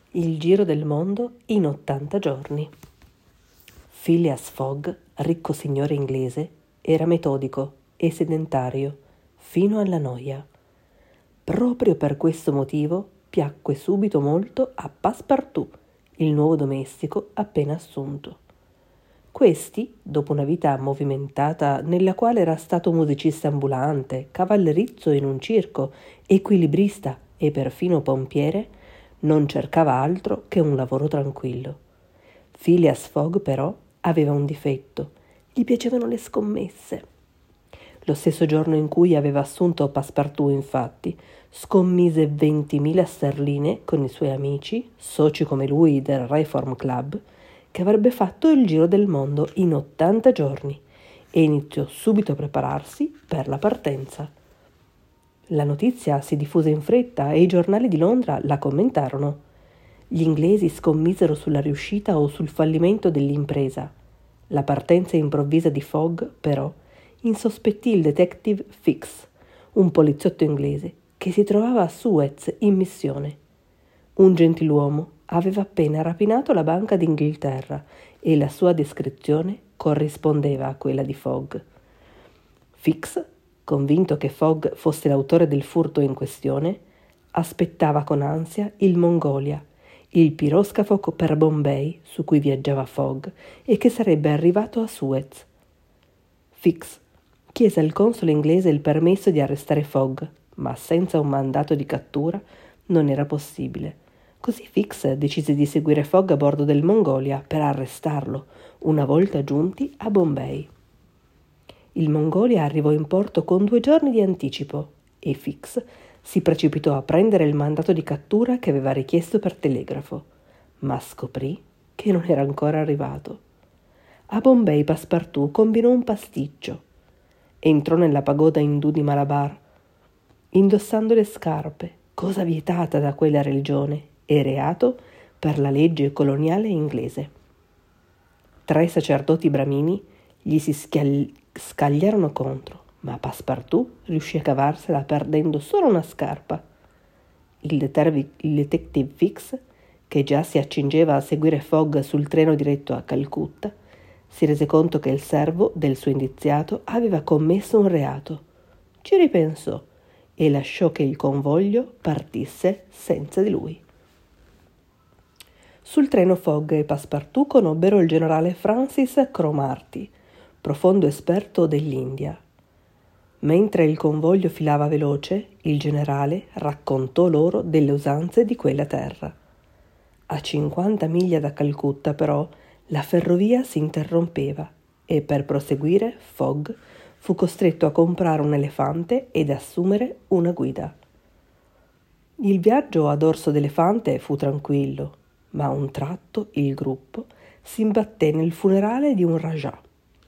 Il giro del mondo in 80 giorni. Phileas Fogg, ricco signore inglese, era metodico e sedentario fino alla noia. Proprio per questo motivo piacque subito molto a Passepartout, il nuovo domestico appena assunto. Questi, dopo una vita movimentata nella quale era stato musicista ambulante, cavallerizzo in un circo, equilibrista e perfino pompiere, non cercava altro che un lavoro tranquillo. Phileas Fogg, però, aveva un difetto: gli piacevano le scommesse. Lo stesso giorno in cui aveva assunto Passepartout, infatti, scommise 20.000 sterline con i suoi amici, soci come lui del Reform Club, che avrebbe fatto il giro del mondo in 80 giorni, e iniziò subito a prepararsi per la partenza. La notizia si diffuse in fretta e i giornali di Londra la commentarono. Gli inglesi scommisero sulla riuscita o sul fallimento dell'impresa. La partenza improvvisa di Fogg, però, insospettì il detective Fix, un poliziotto inglese che si trovava a Suez in missione. Un gentiluomo aveva appena rapinato la Banca d'Inghilterra e la sua descrizione corrispondeva a quella di Fogg. Fix, convinto che Fogg fosse l'autore del furto in questione, aspettava con ansia il Mongolia, il piroscafo per Bombay su cui viaggiava Fogg e che sarebbe arrivato a Suez. Fix chiese al console inglese il permesso di arrestare Fogg, ma senza un mandato di cattura non era possibile. Così Fix decise di seguire Fogg a bordo del Mongolia per arrestarlo, una volta giunti a Bombay. Il Mongolia arrivò in porto con 2 giorni di anticipo e Fix si precipitò a prendere il mandato di cattura che aveva richiesto per telegrafo, ma scoprì che non era ancora arrivato. A Bombay Passepartout combinò un pasticcio. Entrò nella pagoda indù di Malabar, indossando le scarpe, cosa vietata da quella religione e reato per la legge coloniale inglese. 3 sacerdoti bramini gli si scagliarono contro, ma Passepartout riuscì a cavarsela perdendo solo una scarpa. Il detective Fix, che già si accingeva a seguire Fogg sul treno diretto a Calcutta, si rese conto che il servo del suo indiziato aveva commesso un reato. Ci ripensò e lasciò che il convoglio partisse senza di lui. Sul treno Fogg e Passepartout conobbero il generale Francis Cromarty, profondo esperto dell'India. Mentre il convoglio filava veloce, il generale raccontò loro delle usanze di quella terra. A 50 miglia da Calcutta, però, la ferrovia si interrompeva e per proseguire Fogg fu costretto a comprare un elefante ed assumere una guida. Il viaggio a dorso d'elefante fu tranquillo, ma a un tratto il gruppo si imbatté nel funerale di un Rajah.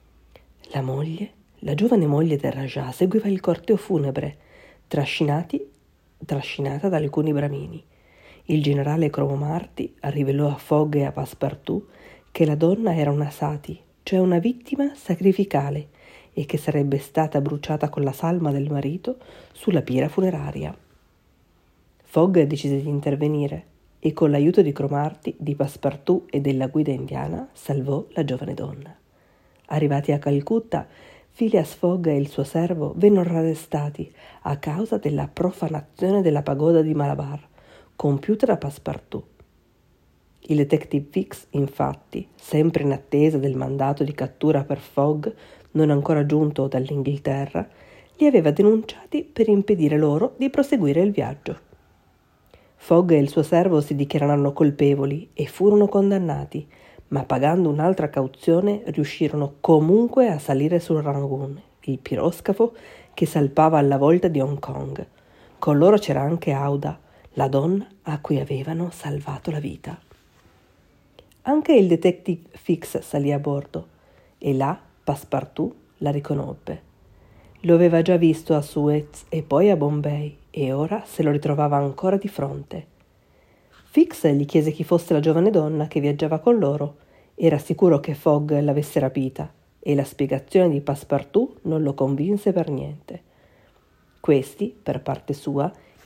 La giovane moglie del Rajah seguiva il corteo funebre, trascinata da alcuni bramini. Il generale Cromarty rivelò a Fogg e a Passepartout che la donna era una sati, cioè una vittima sacrificale, e che sarebbe stata bruciata con la salma del marito sulla pira funeraria. Fogg decise di intervenire e con l'aiuto di Cromarty, di Passepartout e della guida indiana salvò la giovane donna. Arrivati a Calcutta, Phileas Fogg e il suo servo vennero arrestati a causa della profanazione della pagoda di Malabar, compiuta da Passepartout. Il detective Fix, infatti, sempre in attesa del mandato di cattura per Fogg, non ancora giunto dall'Inghilterra, li aveva denunciati per impedire loro di proseguire il viaggio. Fogg e il suo servo si dichiararono colpevoli e furono condannati, ma pagando un'altra cauzione riuscirono comunque a salire sul Rangoon, il piroscafo che salpava alla volta di Hong Kong. Con loro c'era anche Auda, la donna a cui avevano salvato la vita. Anche il detective Fix salì a bordo e là Passepartout la riconobbe. Lo aveva già visto a Suez e poi a Bombay e ora se lo ritrovava ancora di fronte. Fix gli chiese chi fosse la giovane donna che viaggiava con loro. Era sicuro che Fogg l'avesse rapita e la spiegazione di Passepartout non lo convinse per niente. Questi, per parte sua,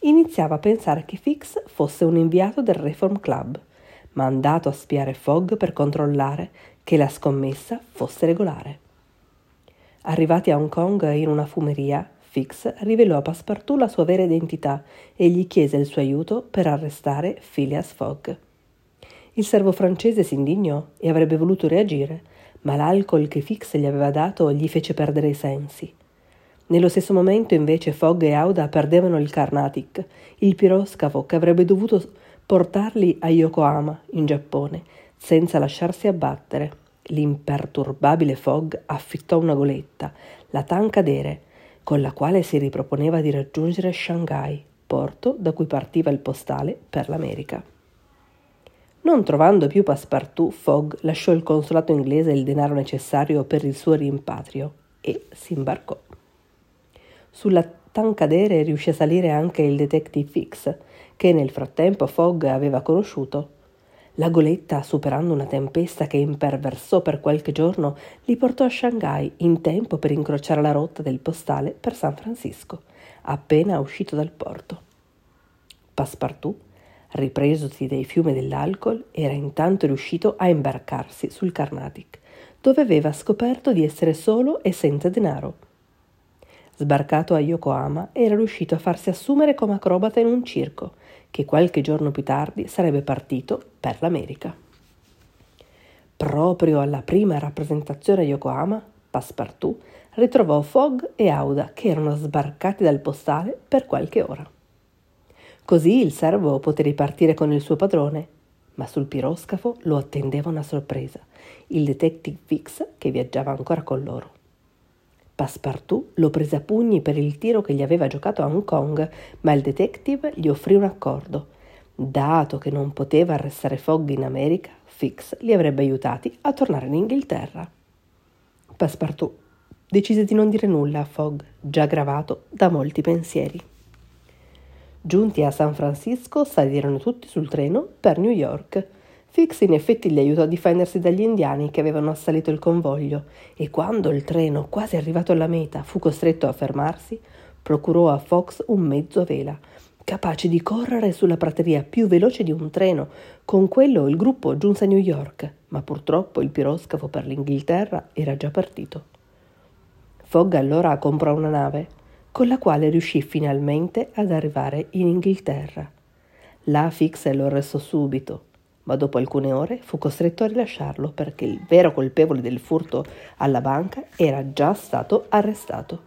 iniziava a pensare che Fix fosse un inviato del Reform Club, mandato a spiare Fogg per controllare che la scommessa fosse regolare. Arrivati a Hong Kong in una fumeria, Fix rivelò a Passepartout la sua vera identità e gli chiese il suo aiuto per arrestare Phileas Fogg. Il servo francese si indignò e avrebbe voluto reagire, ma l'alcol che Fix gli aveva dato gli fece perdere i sensi. Nello stesso momento invece Fogg e Aouda perdevano il Carnatic, il piroscafo che avrebbe dovuto portarli a Yokohama, in Giappone, senza lasciarsi abbattere. L'imperturbabile Fogg affittò una goletta, la Tankadere, con la quale si riproponeva di raggiungere Shanghai, porto da cui partiva il postale per l'America. Non trovando più Passepartout, Fogg lasciò il consolato inglese il denaro necessario per il suo rimpatrio e si imbarcò. Sulla Tankadere riuscì a salire anche il detective Fix, che nel frattempo Fogg aveva conosciuto. La goletta, superando una tempesta che imperversò per qualche giorno, li portò a Shanghai in tempo per incrociare la rotta del postale per San Francisco, appena uscito dal porto. Passepartout, ripresosi dai fiumi dell'alcol, era intanto riuscito a imbarcarsi sul Carnatic, dove aveva scoperto di essere solo e senza denaro. Sbarcato a Yokohama, era riuscito a farsi assumere come acrobata in un circo, che qualche giorno più tardi sarebbe partito per l'America. Proprio alla prima rappresentazione a Yokohama, Passepartout ritrovò Fogg e Aouda che erano sbarcati dal postale per qualche ora. Così il servo poté ripartire con il suo padrone, ma sul piroscafo lo attendeva una sorpresa, il detective Fix che viaggiava ancora con loro. Passepartout lo prese a pugni per il tiro che gli aveva giocato a Hong Kong, ma il detective gli offrì un accordo. Dato che non poteva arrestare Fogg in America, Fix li avrebbe aiutati a tornare in Inghilterra. Passepartout decise di non dire nulla a Fogg, già gravato da molti pensieri. Giunti a San Francisco, salirono tutti sul treno per New York. Fix in effetti li aiutò a difendersi dagli indiani che avevano assalito il convoglio e quando il treno, quasi arrivato alla meta, fu costretto a fermarsi, procurò a Fox un mezzo a vela, capace di correre sulla prateria più veloce di un treno. Con quello il gruppo giunse a New York, ma purtroppo il piroscafo per l'Inghilterra era già partito. Fogg allora comprò una nave, con la quale riuscì finalmente ad arrivare in Inghilterra. Là Fix lo arrestò subito, ma dopo alcune ore fu costretto a rilasciarlo perché il vero colpevole del furto alla banca era già stato arrestato.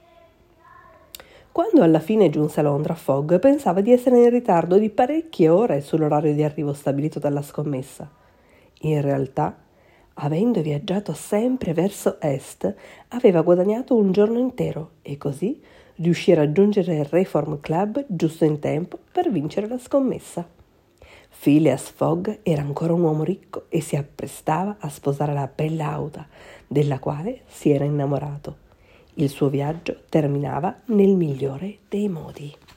Quando alla fine giunse a Londra, Fogg pensava di essere in ritardo di parecchie ore sull'orario di arrivo stabilito dalla scommessa. In realtà, avendo viaggiato sempre verso est, aveva guadagnato un giorno intero e così riuscì a raggiungere il Reform Club giusto in tempo per vincere la scommessa. Phileas Fogg era ancora un uomo ricco e si apprestava a sposare la bella Aouda, della quale si era innamorato. Il suo viaggio terminava nel migliore dei modi.